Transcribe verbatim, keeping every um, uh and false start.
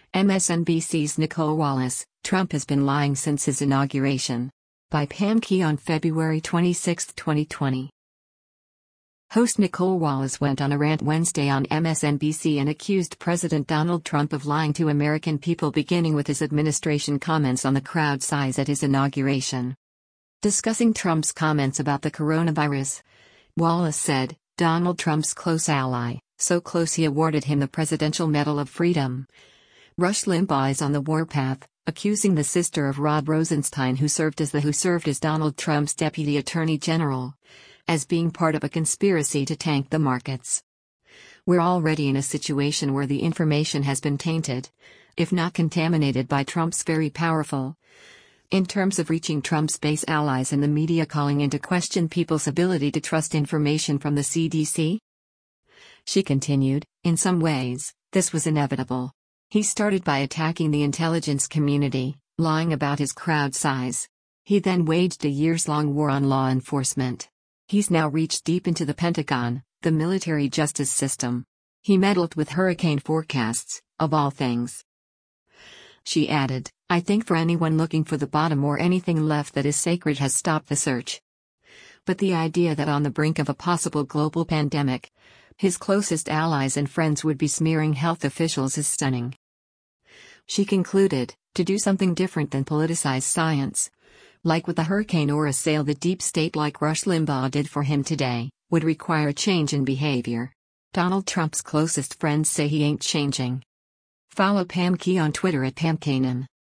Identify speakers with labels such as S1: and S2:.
S1: M S N B C's Nicole Wallace, Trump has been lying since his inauguration. By Pam Key on February twenty-sixth, twenty twenty. Host Nicole Wallace went on a rant Wednesday on M S N B C and accused President Donald Trump of lying to American people, beginning with his administration comments on the crowd size at his inauguration. Discussing Trump's comments about the coronavirus, Wallace said, "Donald Trump's close ally, so close he awarded him the Presidential Medal of Freedom. Rush Limbaugh is on the warpath, accusing the sister of Rod Rosenstein, who served as the who served as Donald Trump's deputy attorney general, as being part of a conspiracy to tank the markets. We're already in a situation where the information has been tainted, if not contaminated, by Trump's very powerful. In terms of reaching Trump's base allies and the media calling into question people's ability to trust information from the C D C?" She continued, "In some ways, this was inevitable. He started by attacking the intelligence community, lying about his crowd size. He then waged a years-long war on law enforcement. He's now reached deep into the Pentagon, the military justice system. He meddled with hurricane forecasts, of all things." She added, "I think for anyone looking for the bottom or anything left that is sacred has stopped the search. But the idea that on the brink of a possible global pandemic, his closest allies and friends would be smearing health officials is stunning." She concluded, "To do something different than politicize science, like with a hurricane or assail the deep state like Rush Limbaugh did for him today, would require a change in behavior. Donald Trump's closest friends say he ain't changing." Follow Pam Key on Twitter at Pam Kanan.